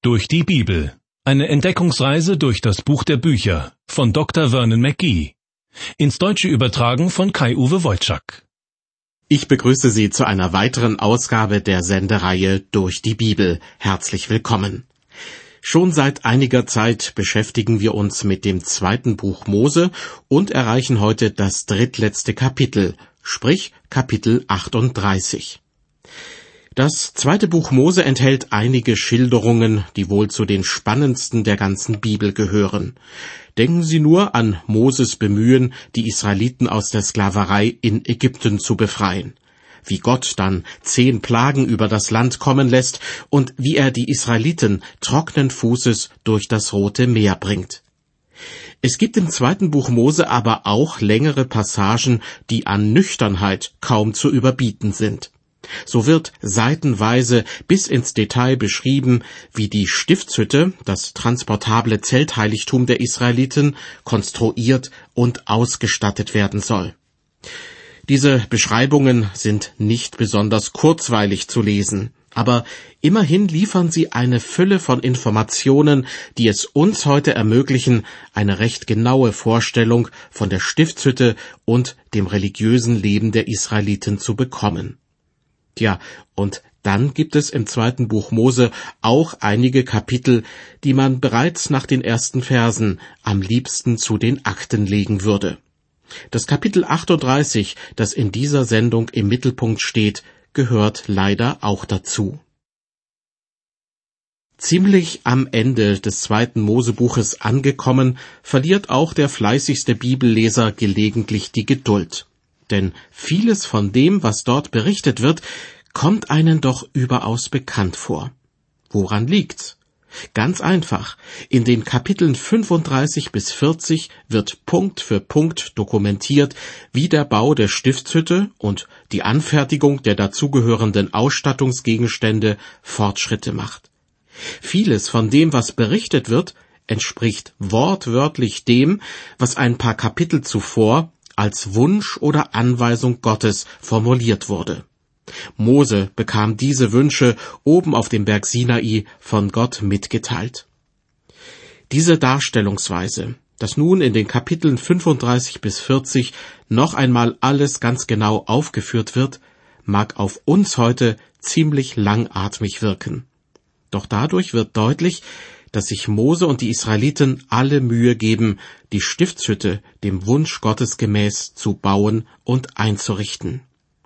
Durch die Bibel. Eine Entdeckungsreise durch das Buch der Bücher von Dr. Vernon McGee. Ins Deutsche übertragen von Kai-Uwe Wojczak. Ich begrüße Sie zu einer weiteren Ausgabe der Sendereihe Durch die Bibel. Herzlich willkommen. Schon seit einiger Zeit beschäftigen wir uns mit dem 2. Buch Mose und erreichen heute das drittletzte Kapitel, sprich Kapitel 38. Das 2. Buch Mose enthält einige Schilderungen, die wohl zu den spannendsten der ganzen Bibel gehören. Denken Sie nur an Moses Bemühen, die Israeliten aus der Sklaverei in Ägypten zu befreien. Wie Gott dann 10 Plagen über das Land kommen lässt und wie er die Israeliten trockenen Fußes durch das Rote Meer bringt. Es gibt im 2. Buch Mose aber auch längere Passagen, die an Nüchternheit kaum zu überbieten sind. So wird seitenweise bis ins Detail beschrieben, wie die Stiftshütte, das transportable Zeltheiligtum der Israeliten, konstruiert und ausgestattet werden soll. Diese Beschreibungen sind nicht besonders kurzweilig zu lesen, aber immerhin liefern sie eine Fülle von Informationen, die es uns heute ermöglichen, eine recht genaue Vorstellung von der Stiftshütte und dem religiösen Leben der Israeliten zu bekommen. Tja, und dann gibt es im 2. Buch Mose auch einige Kapitel, die man bereits nach den ersten Versen am liebsten zu den Akten legen würde. Das Kapitel 38, das in dieser Sendung im Mittelpunkt steht, gehört leider auch dazu. Ziemlich am Ende des 2. Mosebuches angekommen, verliert auch der fleißigste Bibelleser gelegentlich die Geduld. Denn vieles von dem, was dort berichtet wird, kommt einen doch überaus bekannt vor. Woran liegt's? Ganz einfach. In den Kapiteln 35 bis 40 wird Punkt für Punkt dokumentiert, wie der Bau der Stiftshütte und die Anfertigung der dazugehörenden Ausstattungsgegenstände Fortschritte macht. Vieles von dem, was berichtet wird, entspricht wortwörtlich dem, was ein paar Kapitel zuvor als Wunsch oder Anweisung Gottes formuliert wurde. Mose bekam diese Wünsche oben auf dem Berg Sinai von Gott mitgeteilt. Diese Darstellungsweise, dass nun in den Kapiteln 35 bis 40 noch einmal alles ganz genau aufgeführt wird, mag auf uns heute ziemlich langatmig wirken. Doch dadurch wird deutlich, dass sich Mose und die Israeliten alle Mühe geben, die Stiftshütte dem Wunsch Gottes gemäß zu bauen und einzurichten.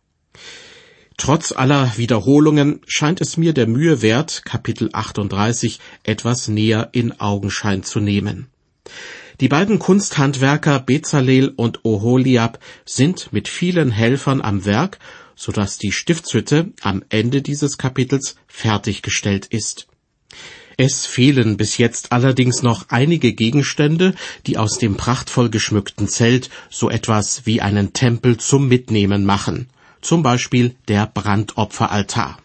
Trotz aller Wiederholungen scheint es mir der Mühe wert, Kapitel 38 etwas näher in Augenschein zu nehmen. Die beiden Kunsthandwerker Bezalel und Oholiab sind mit vielen Helfern am Werk, sodass die Stiftshütte am Ende dieses Kapitels fertiggestellt ist. Es fehlen bis jetzt allerdings noch einige Gegenstände, die aus dem prachtvoll geschmückten Zelt so etwas wie einen Tempel zum Mitnehmen machen, zum Beispiel der Brandopferaltar.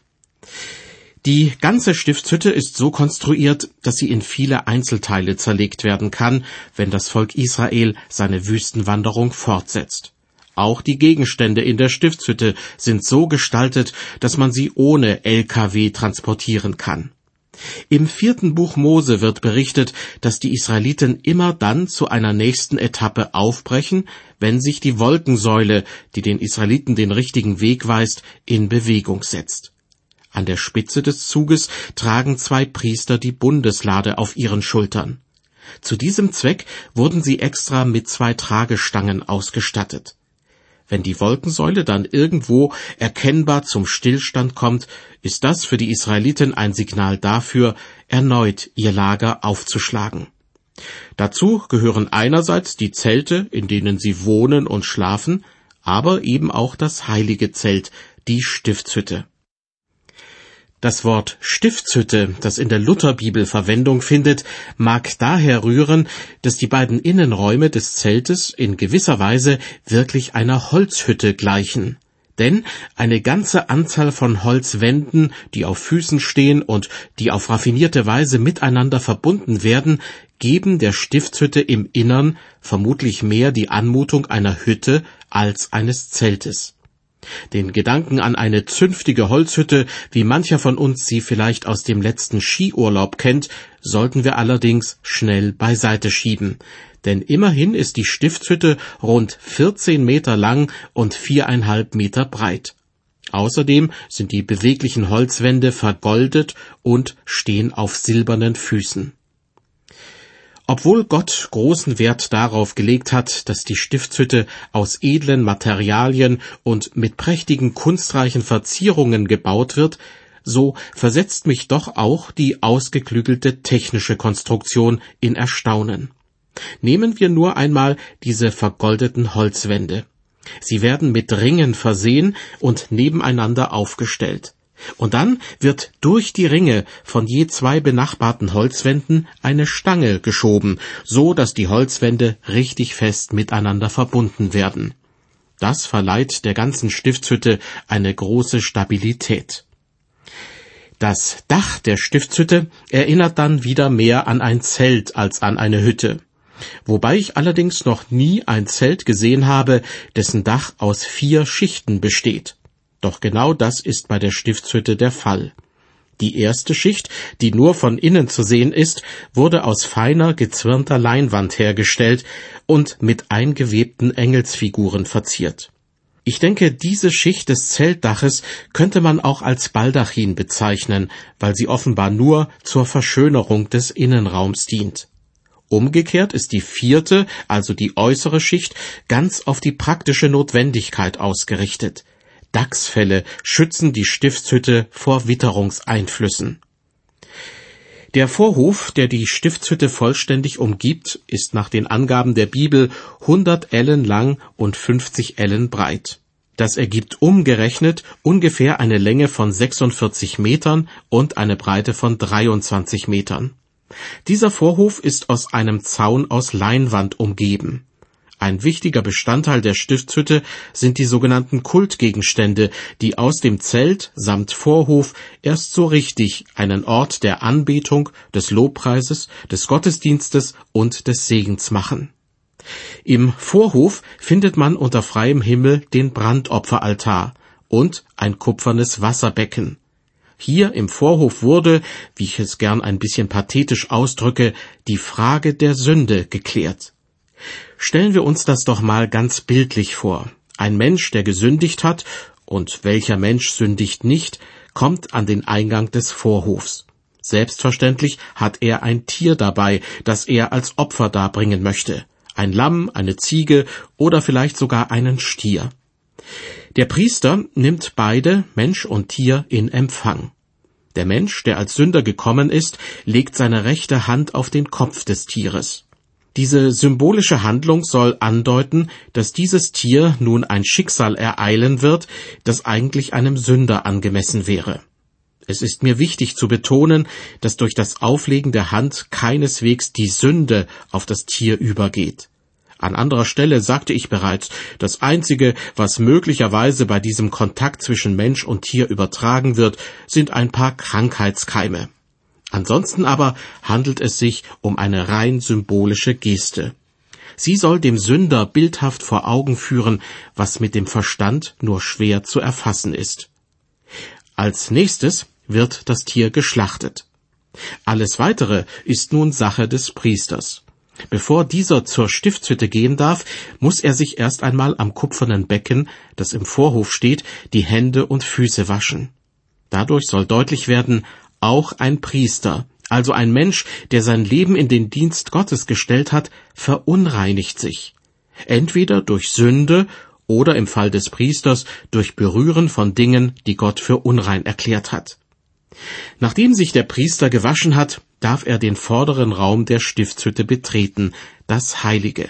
Die ganze Stiftshütte ist so konstruiert, dass sie in viele Einzelteile zerlegt werden kann, wenn das Volk Israel seine Wüstenwanderung fortsetzt. Auch die Gegenstände in der Stiftshütte sind so gestaltet, dass man sie ohne LKW transportieren kann. Im 4. Buch Mose wird berichtet, dass die Israeliten immer dann zu einer nächsten Etappe aufbrechen, wenn sich die Wolkensäule, die den Israeliten den richtigen Weg weist, in Bewegung setzt. An der Spitze des Zuges tragen 2 Priester die Bundeslade auf ihren Schultern. Zu diesem Zweck wurden sie extra mit 2 Tragestangen ausgestattet. Wenn die Wolkensäule dann irgendwo erkennbar zum Stillstand kommt, ist das für die Israeliten ein Signal dafür, erneut ihr Lager aufzuschlagen. Dazu gehören einerseits die Zelte, in denen sie wohnen und schlafen, aber eben auch das heilige Zelt, die Stiftshütte. Das Wort Stiftshütte, das in der Lutherbibel Verwendung findet, mag daher rühren, dass die beiden Innenräume des Zeltes in gewisser Weise wirklich einer Holzhütte gleichen. Denn eine ganze Anzahl von Holzwänden, die auf Füßen stehen und die auf raffinierte Weise miteinander verbunden werden, geben der Stiftshütte im Innern vermutlich mehr die Anmutung einer Hütte als eines Zeltes. Den Gedanken an eine zünftige Holzhütte, wie mancher von uns sie vielleicht aus dem letzten Skiurlaub kennt, sollten wir allerdings schnell beiseite schieben. Denn immerhin ist die Stiftshütte rund 14 Meter lang und 4,5 Meter breit. Außerdem sind die beweglichen Holzwände vergoldet und stehen auf silbernen Füßen. Obwohl Gott großen Wert darauf gelegt hat, dass die Stiftshütte aus edlen Materialien und mit prächtigen kunstreichen Verzierungen gebaut wird, so versetzt mich doch auch die ausgeklügelte technische Konstruktion in Erstaunen. Nehmen wir nur einmal diese vergoldeten Holzwände. Sie werden mit Ringen versehen und nebeneinander aufgestellt. Und dann wird durch die Ringe von je 2 benachbarten Holzwänden eine Stange geschoben, so dass die Holzwände richtig fest miteinander verbunden werden. Das verleiht der ganzen Stiftshütte eine große Stabilität. Das Dach der Stiftshütte erinnert dann wieder mehr an ein Zelt als an eine Hütte. Wobei ich allerdings noch nie ein Zelt gesehen habe, dessen Dach aus 4 Schichten besteht. Doch genau das ist bei der Stiftshütte der Fall. Die erste Schicht, die nur von innen zu sehen ist, wurde aus feiner, gezwirnter Leinwand hergestellt und mit eingewebten Engelsfiguren verziert. Ich denke, diese Schicht des Zeltdaches könnte man auch als Baldachin bezeichnen, weil sie offenbar nur zur Verschönerung des Innenraums dient. Umgekehrt ist die 4., also die äußere Schicht, ganz auf die praktische Notwendigkeit ausgerichtet. Dachsfelle schützen die Stiftshütte vor Witterungseinflüssen. Der Vorhof, der die Stiftshütte vollständig umgibt, ist nach den Angaben der Bibel 100 Ellen lang und 50 Ellen breit. Das ergibt umgerechnet ungefähr eine Länge von 46 Metern und eine Breite von 23 Metern. Dieser Vorhof ist aus einem Zaun aus Leinwand umgeben. Ein wichtiger Bestandteil der Stiftshütte sind die sogenannten Kultgegenstände, die aus dem Zelt samt Vorhof erst so richtig einen Ort der Anbetung, des Lobpreises, des Gottesdienstes und des Segens machen. Im Vorhof findet man unter freiem Himmel den Brandopferaltar und ein kupfernes Wasserbecken. Hier im Vorhof wurde, wie ich es gern ein bisschen pathetisch ausdrücke, die Frage der Sünde geklärt. Stellen wir uns das doch mal ganz bildlich vor. Ein Mensch, der gesündigt hat, und welcher Mensch sündigt nicht, kommt an den Eingang des Vorhofs. Selbstverständlich hat er ein Tier dabei, das er als Opfer darbringen möchte. Ein Lamm, eine Ziege oder vielleicht sogar einen Stier. Der Priester nimmt beide, Mensch und Tier, in Empfang. Der Mensch, der als Sünder gekommen ist, legt seine rechte Hand auf den Kopf des Tieres. Diese symbolische Handlung soll andeuten, dass dieses Tier nun ein Schicksal ereilen wird, das eigentlich einem Sünder angemessen wäre. Es ist mir wichtig zu betonen, dass durch das Auflegen der Hand keineswegs die Sünde auf das Tier übergeht. An anderer Stelle sagte ich bereits, das Einzige, was möglicherweise bei diesem Kontakt zwischen Mensch und Tier übertragen wird, sind ein paar Krankheitskeime. Ansonsten aber handelt es sich um eine rein symbolische Geste. Sie soll dem Sünder bildhaft vor Augen führen, was mit dem Verstand nur schwer zu erfassen ist. Als nächstes wird das Tier geschlachtet. Alles Weitere ist nun Sache des Priesters. Bevor dieser zur Stiftshütte gehen darf, muss er sich erst einmal am kupfernen Becken, das im Vorhof steht, die Hände und Füße waschen. Dadurch soll deutlich werden, auch ein Priester, also ein Mensch, der sein Leben in den Dienst Gottes gestellt hat, verunreinigt sich. Entweder durch Sünde oder im Fall des Priesters durch Berühren von Dingen, die Gott für unrein erklärt hat. Nachdem sich der Priester gewaschen hat, darf er den vorderen Raum der Stiftshütte betreten, das Heilige.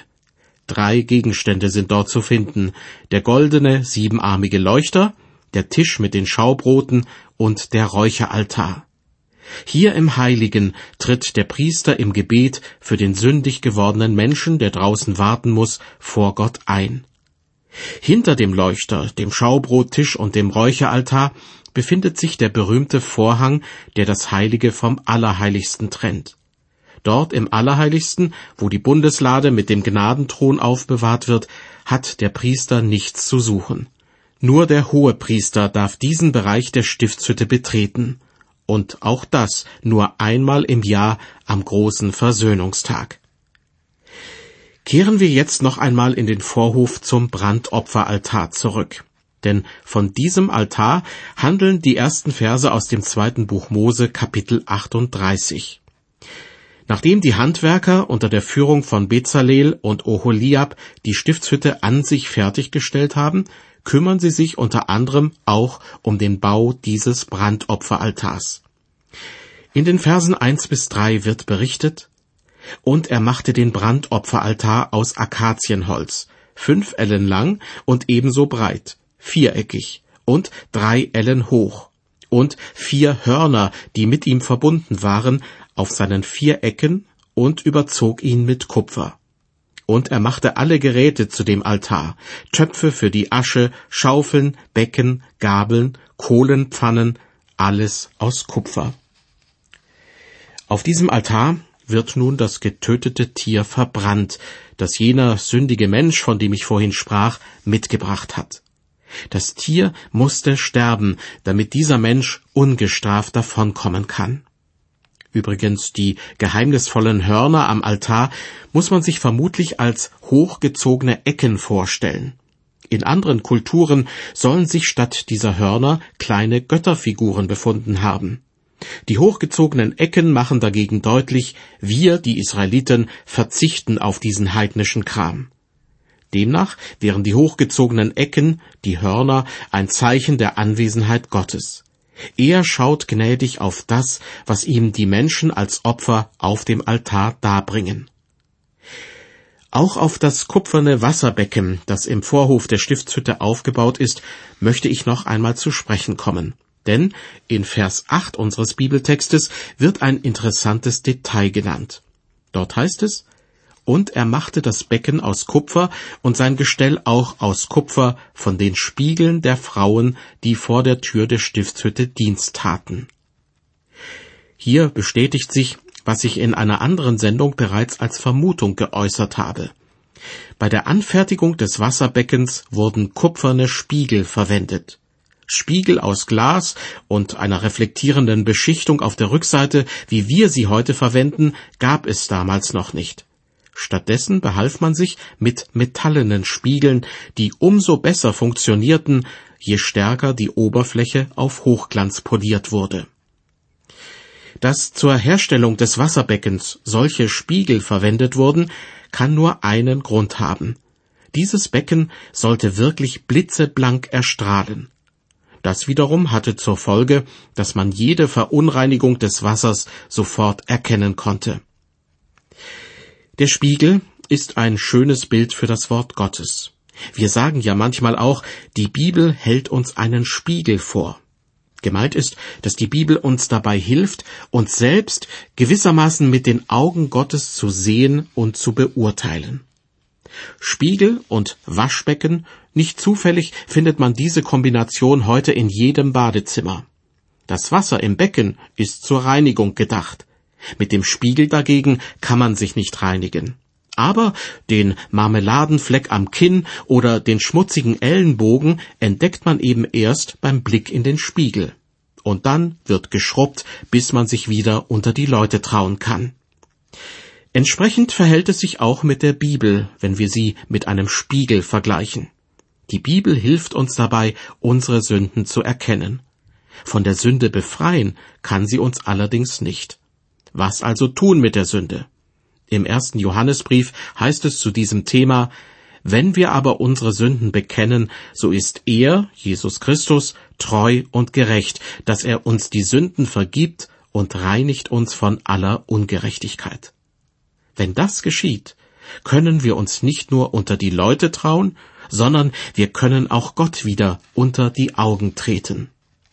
3 Gegenstände sind dort zu finden: der goldene, 7-armige Leuchter, der Tisch mit den Schaubroten und der Räucheraltar. Hier im Heiligen tritt der Priester im Gebet für den sündig gewordenen Menschen, der draußen warten muss, vor Gott ein. Hinter dem Leuchter, dem Schaubrottisch und dem Räucheraltar befindet sich der berühmte Vorhang, der das Heilige vom Allerheiligsten trennt. Dort im Allerheiligsten, wo die Bundeslade mit dem Gnadenthron aufbewahrt wird, hat der Priester nichts zu suchen. Nur der Hohepriester darf diesen Bereich der Stiftshütte betreten, und auch das nur einmal im Jahr am großen Versöhnungstag. Kehren wir jetzt noch einmal in den Vorhof zum Brandopferaltar zurück. Denn von diesem Altar handeln die ersten Verse aus dem 2. Buch Mose, Kapitel 38. Nachdem die Handwerker unter der Führung von Bezalel und Oholiab die Stiftshütte an sich fertiggestellt haben, kümmern sie sich unter anderem auch um den Bau dieses Brandopferaltars. In den Versen 1-3 wird berichtet: Und er machte den Brandopferaltar aus Akazienholz, 5 Ellen lang und ebenso breit, viereckig und 3 Ellen hoch, und 4 Hörner, die mit ihm verbunden waren, auf seinen 4 Ecken, und überzog ihn mit Kupfer. Und er machte alle Geräte zu dem Altar, Töpfe für die Asche, Schaufeln, Becken, Gabeln, Kohlenpfannen, alles aus Kupfer. Auf diesem Altar wird nun das getötete Tier verbrannt, das jener sündige Mensch, von dem ich vorhin sprach, mitgebracht hat. Das Tier musste sterben, damit dieser Mensch ungestraft davonkommen kann. Übrigens, die geheimnisvollen Hörner am Altar muss man sich vermutlich als hochgezogene Ecken vorstellen. In anderen Kulturen sollen sich statt dieser Hörner kleine Götterfiguren befunden haben. Die hochgezogenen Ecken machen dagegen deutlich, wir, die Israeliten, verzichten auf diesen heidnischen Kram. Demnach wären die hochgezogenen Ecken, die Hörner, ein Zeichen der Anwesenheit Gottes. Er schaut gnädig auf das, was ihm die Menschen als Opfer auf dem Altar darbringen. Auch auf das kupferne Wasserbecken, das im Vorhof der Stiftshütte aufgebaut ist, möchte ich noch einmal zu sprechen kommen. Denn in Vers 8 unseres Bibeltextes wird ein interessantes Detail genannt. Dort heißt es: Und er machte das Becken aus Kupfer und sein Gestell auch aus Kupfer von den Spiegeln der Frauen, die vor der Tür der Stiftshütte Dienst taten. Hier bestätigt sich, was ich in einer anderen Sendung bereits als Vermutung geäußert habe. Bei der Anfertigung des Wasserbeckens wurden kupferne Spiegel verwendet. Spiegel aus Glas und einer reflektierenden Beschichtung auf der Rückseite, wie wir sie heute verwenden, gab es damals noch nicht. Stattdessen behalf man sich mit metallenen Spiegeln, die umso besser funktionierten, je stärker die Oberfläche auf Hochglanz poliert wurde. Dass zur Herstellung des Wasserbeckens solche Spiegel verwendet wurden, kann nur einen Grund haben. Dieses Becken sollte wirklich blitzeblank erstrahlen. Das wiederum hatte zur Folge, dass man jede Verunreinigung des Wassers sofort erkennen konnte. Der Spiegel ist ein schönes Bild für das Wort Gottes. Wir sagen ja manchmal auch, die Bibel hält uns einen Spiegel vor. Gemeint ist, dass die Bibel uns dabei hilft, uns selbst gewissermaßen mit den Augen Gottes zu sehen und zu beurteilen. Spiegel und Waschbecken, nicht zufällig findet man diese Kombination heute in jedem Badezimmer. Das Wasser im Becken ist zur Reinigung gedacht. Mit dem Spiegel dagegen kann man sich nicht reinigen. Aber den Marmeladenfleck am Kinn oder den schmutzigen Ellenbogen entdeckt man eben erst beim Blick in den Spiegel. Und dann wird geschrubbt, bis man sich wieder unter die Leute trauen kann. Entsprechend verhält es sich auch mit der Bibel, wenn wir sie mit einem Spiegel vergleichen. Die Bibel hilft uns dabei, unsere Sünden zu erkennen. Von der Sünde befreien kann sie uns allerdings nicht. Was also tun mit der Sünde? Im 1. Johannesbrief heißt es zu diesem Thema: Wenn wir aber unsere Sünden bekennen, so ist er, Jesus Christus, treu und gerecht, dass er uns die Sünden vergibt und reinigt uns von aller Ungerechtigkeit. Wenn das geschieht, können wir uns nicht nur unter die Leute trauen, sondern wir können auch Gott wieder unter die Augen treten.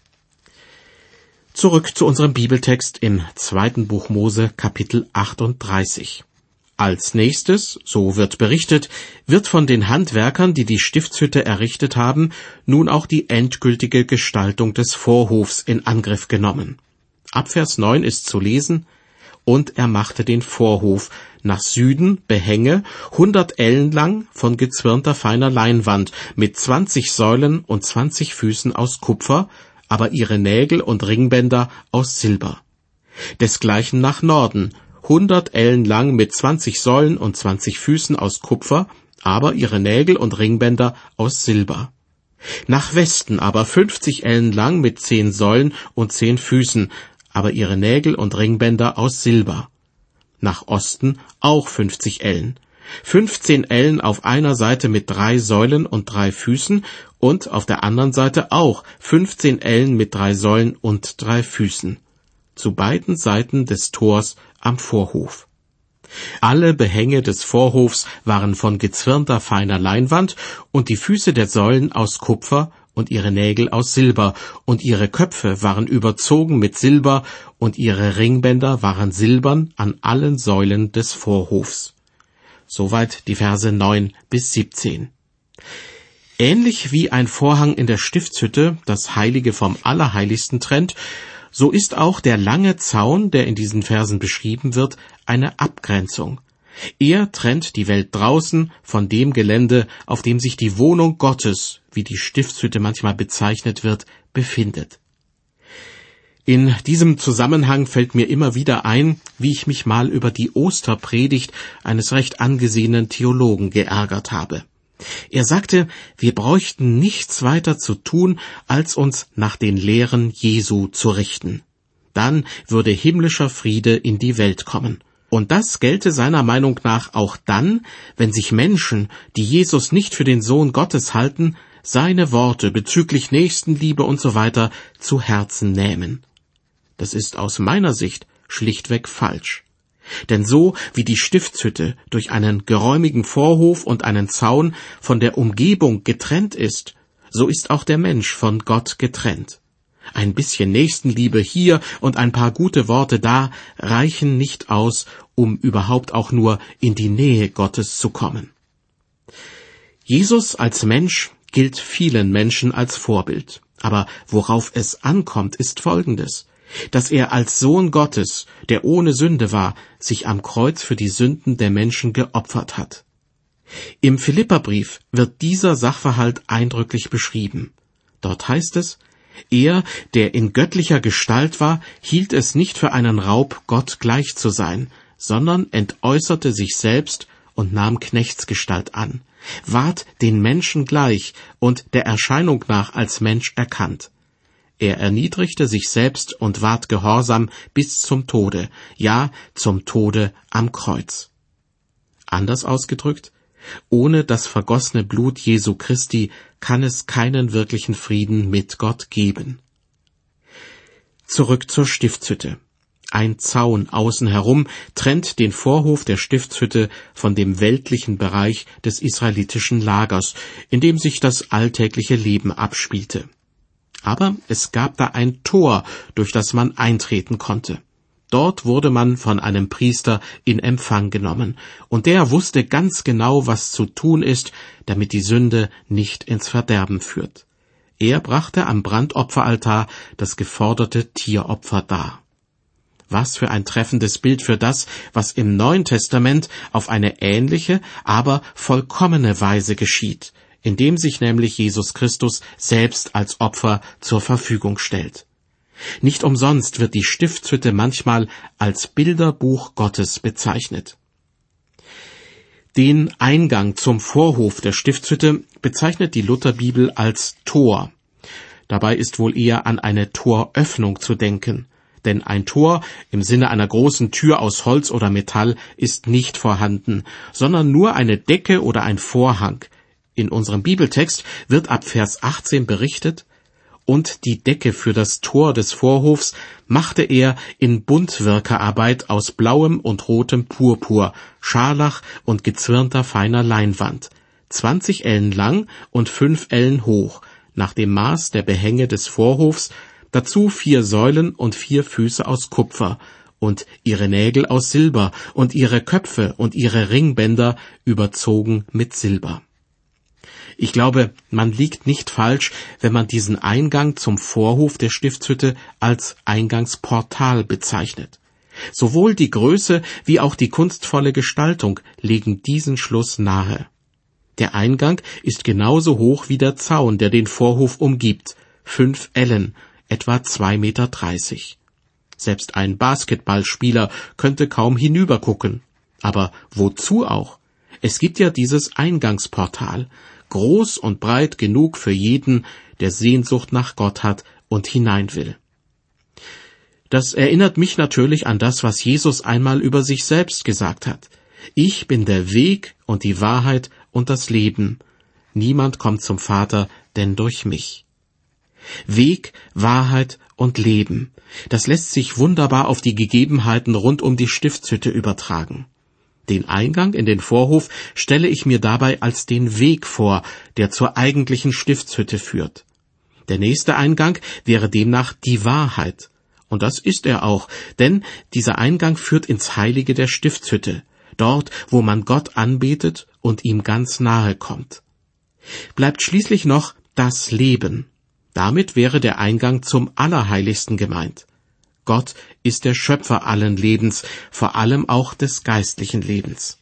Zurück zu unserem Bibeltext im 2. Buch Mose, Kapitel 38. Als nächstes, so wird berichtet, wird von den Handwerkern, die die Stiftshütte errichtet haben, nun auch die endgültige Gestaltung des Vorhofs in Angriff genommen. Ab Vers 9 ist zu lesen: und er machte den Vorhof, nach Süden Behänge, 100 Ellen lang, von gezwirnter feiner Leinwand, mit 20 Säulen und 20 Füßen aus Kupfer, aber ihre Nägel und Ringbänder aus Silber. Desgleichen nach Norden, 100 Ellen lang mit 20 Säulen und 20 Füßen aus Kupfer, aber ihre Nägel und Ringbänder aus Silber. Nach Westen aber 50 Ellen lang mit 10 Säulen und 10 Füßen, aber ihre Nägel und Ringbänder aus Silber. Nach Osten auch 50 Ellen. 15 Ellen auf einer Seite mit 3 Säulen und 3 Füßen und auf der anderen Seite auch 15 Ellen mit 3 Säulen und 3 Füßen. Zu beiden Seiten des Tors am Vorhof. Alle Behänge des Vorhofs waren von gezwirnter feiner Leinwand und die Füße der Säulen aus Kupfer und ihre Nägel aus Silber und ihre Köpfe waren überzogen mit Silber und ihre Ringbänder waren silbern an allen Säulen des Vorhofs. Soweit die Verse 9 bis 17. Ähnlich wie ein Vorhang in der Stiftshütte das Heilige vom Allerheiligsten trennt, so ist auch der lange Zaun, der in diesen Versen beschrieben wird, eine Abgrenzung. Er trennt die Welt draußen von dem Gelände, auf dem sich die Wohnung Gottes, wie die Stiftshütte manchmal bezeichnet wird, befindet. In diesem Zusammenhang fällt mir immer wieder ein, wie ich mich mal über die Osterpredigt eines recht angesehenen Theologen geärgert habe. Er sagte, wir bräuchten nichts weiter zu tun, als uns nach den Lehren Jesu zu richten. Dann würde himmlischer Friede in die Welt kommen. Und das gelte seiner Meinung nach auch dann, wenn sich Menschen, die Jesus nicht für den Sohn Gottes halten, seine Worte bezüglich Nächstenliebe und so weiter zu Herzen nehmen. Das ist aus meiner Sicht schlichtweg falsch. Denn so wie die Stiftshütte durch einen geräumigen Vorhof und einen Zaun von der Umgebung getrennt ist, so ist auch der Mensch von Gott getrennt. Ein bisschen Nächstenliebe hier und ein paar gute Worte da reichen nicht aus, um überhaupt auch nur in die Nähe Gottes zu kommen. Jesus als Mensch gilt vielen Menschen als Vorbild. Aber worauf es ankommt, ist Folgendes: dass er als Sohn Gottes, der ohne Sünde war, sich am Kreuz für die Sünden der Menschen geopfert hat. Im Philipperbrief wird dieser Sachverhalt eindrücklich beschrieben. Dort heißt es: Er, der in göttlicher Gestalt war, hielt es nicht für einen Raub, Gott gleich zu sein, sondern entäußerte sich selbst und nahm Knechtsgestalt an, ward den Menschen gleich und der Erscheinung nach als Mensch erkannt. Er erniedrigte sich selbst und ward gehorsam bis zum Tode, ja, zum Tode am Kreuz. Anders ausgedrückt: Ohne das vergossene Blut Jesu Christi kann es keinen wirklichen Frieden mit Gott geben. Zurück zur Stiftshütte. Ein Zaun außen herum trennt den Vorhof der Stiftshütte von dem weltlichen Bereich des israelitischen Lagers, in dem sich das alltägliche Leben abspielte. Aber es gab da ein Tor, durch das man eintreten konnte. Dort wurde man von einem Priester in Empfang genommen, und der wusste ganz genau, was zu tun ist, damit die Sünde nicht ins Verderben führt. Er brachte am Brandopferaltar das geforderte Tieropfer dar. Was für ein treffendes Bild für das, was im Neuen Testament auf eine ähnliche, aber vollkommene Weise geschieht, indem sich nämlich Jesus Christus selbst als Opfer zur Verfügung stellt. Nicht umsonst wird die Stiftshütte manchmal als Bilderbuch Gottes bezeichnet. Den Eingang zum Vorhof der Stiftshütte bezeichnet die Lutherbibel als Tor. Dabei ist wohl eher an eine Toröffnung zu denken, denn ein Tor im Sinne einer großen Tür aus Holz oder Metall ist nicht vorhanden, sondern nur eine Decke oder ein Vorhang. In unserem Bibeltext wird ab Vers 18 berichtet: Und die Decke für das Tor des Vorhofs machte er in Buntwirkerarbeit aus blauem und rotem Purpur, Scharlach und gezwirnter feiner Leinwand, 20 Ellen lang und 5 Ellen hoch, nach dem Maß der Behänge des Vorhofs, dazu 4 Säulen und 4 Füße aus Kupfer, und ihre Nägel aus Silber, und ihre Köpfe und ihre Ringbänder überzogen mit Silber. Ich glaube, man liegt nicht falsch, wenn man diesen Eingang zum Vorhof der Stiftshütte als Eingangsportal bezeichnet. Sowohl die Größe wie auch die kunstvolle Gestaltung legen diesen Schluss nahe. Der Eingang ist genauso hoch wie der Zaun, der den Vorhof umgibt, 5 Ellen, etwa 2,30 Meter. Selbst ein Basketballspieler könnte kaum hinübergucken. Aber wozu auch? Es gibt ja dieses Eingangsportal, groß und breit genug für jeden, der Sehnsucht nach Gott hat und hinein will. Das erinnert mich natürlich an das, was Jesus einmal über sich selbst gesagt hat. Ich bin der Weg und die Wahrheit und das Leben. Niemand kommt zum Vater, denn durch mich. Weg, Wahrheit und Leben. Das lässt sich wunderbar auf die Gegebenheiten rund um die Stiftshütte übertragen. Den Eingang in den Vorhof stelle ich mir dabei als den Weg vor, der zur eigentlichen Stiftshütte führt. Der nächste Eingang wäre demnach die Wahrheit. Und das ist er auch, denn dieser Eingang führt ins Heilige der Stiftshütte, dort, wo man Gott anbetet und ihm ganz nahe kommt. Bleibt schließlich noch das Leben. Damit wäre der Eingang zum Allerheiligsten gemeint. Gott ist der Schöpfer allen Lebens, vor allem auch des geistlichen Lebens.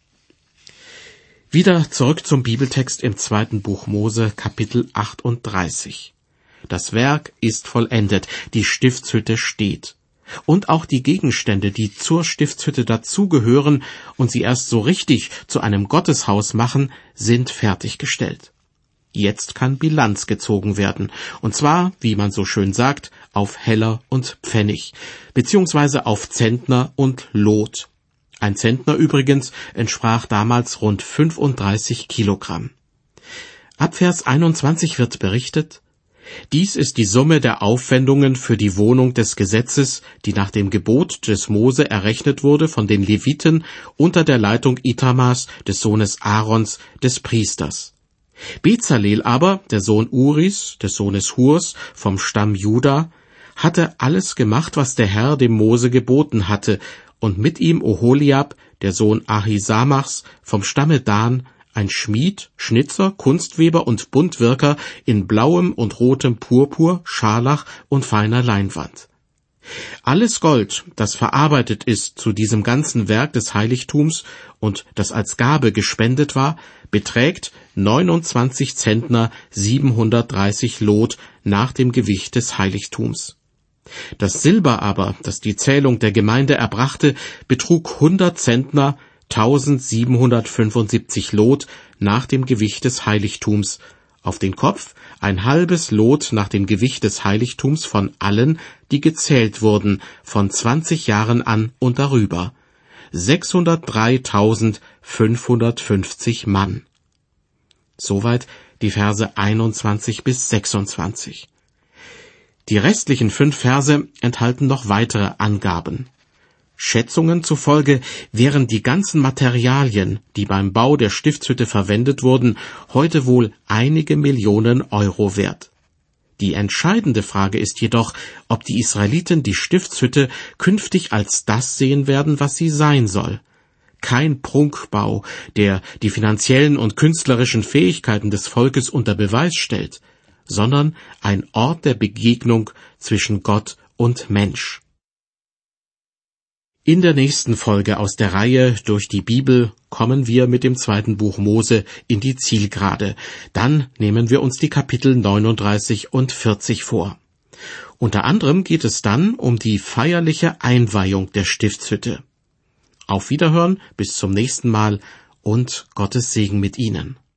Wieder zurück zum Bibeltext im 2. Buch Mose, Kapitel 38. Das Werk ist vollendet, die Stiftshütte steht. Und auch die Gegenstände, die zur Stiftshütte dazugehören und sie erst so richtig zu einem Gotteshaus machen, sind fertiggestellt. Jetzt kann Bilanz gezogen werden, und zwar, wie man so schön sagt, auf Heller und Pfennig, beziehungsweise auf Zentner und Lot. Ein Zentner übrigens entsprach damals rund 35 Kilogramm. Ab Vers 21 wird berichtet: Dies ist die Summe der Aufwendungen für die Wohnung des Gesetzes, die nach dem Gebot des Mose errechnet wurde von den Leviten unter der Leitung Ithamars, des Sohnes Aarons, des Priesters. Bezalel aber, der Sohn Uris, des Sohnes Hurs, vom Stamm Juda, hatte alles gemacht, was der Herr dem Mose geboten hatte, und mit ihm Oholiab, der Sohn Ahisamachs, vom Stamme Dan, ein Schmied, Schnitzer, Kunstweber und Buntwirker in blauem und rotem Purpur, Scharlach und feiner Leinwand. Alles Gold, das verarbeitet ist zu diesem ganzen Werk des Heiligtums und das als Gabe gespendet war, beträgt 29 Zentner 730 Lot nach dem Gewicht des Heiligtums. Das Silber aber, das die Zählung der Gemeinde erbrachte, betrug 100 Zentner 1775 Lot nach dem Gewicht des Heiligtums, auf den Kopf ein halbes Lot nach dem Gewicht des Heiligtums von allen, die gezählt wurden, von 20 Jahren an und darüber, 603.550 Mann. Soweit die Verse 21 bis 26. Die restlichen 5 Verse enthalten noch weitere Angaben. Schätzungen zufolge wären die ganzen Materialien, die beim Bau der Stiftshütte verwendet wurden, heute wohl einige Millionen Euro wert. Die entscheidende Frage ist jedoch, ob die Israeliten die Stiftshütte künftig als das sehen werden, was sie sein soll. Kein Prunkbau, der die finanziellen und künstlerischen Fähigkeiten des Volkes unter Beweis stellt, sondern ein Ort der Begegnung zwischen Gott und Mensch. In der nächsten Folge aus der Reihe Durch die Bibel kommen wir mit dem 2. Buch Mose in die Zielgerade. Dann nehmen wir uns die Kapitel 39 und 40 vor. Unter anderem geht es dann um die feierliche Einweihung der Stiftshütte. Auf Wiederhören, bis zum nächsten Mal und Gottes Segen mit Ihnen.